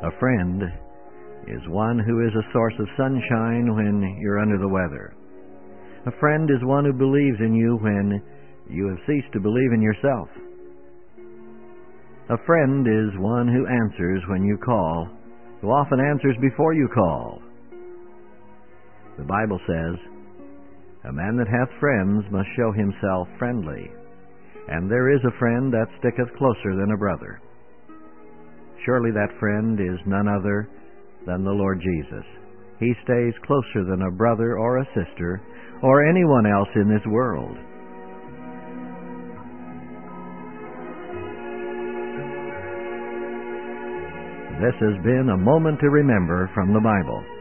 A friend is one who is a source of sunshine when you're under the weather. A friend is one who believes in you when you have ceased to believe in yourself. A friend is one who answers when you call, who often answers before you call. The Bible says, "A man that hath friends must show himself friendly, and there is a friend that sticketh closer than a brother." Surely that friend is none other than the Lord Jesus. He stays closer than a brother or a sister or anyone else in this world. This has been a Moment to Remember from the Bible.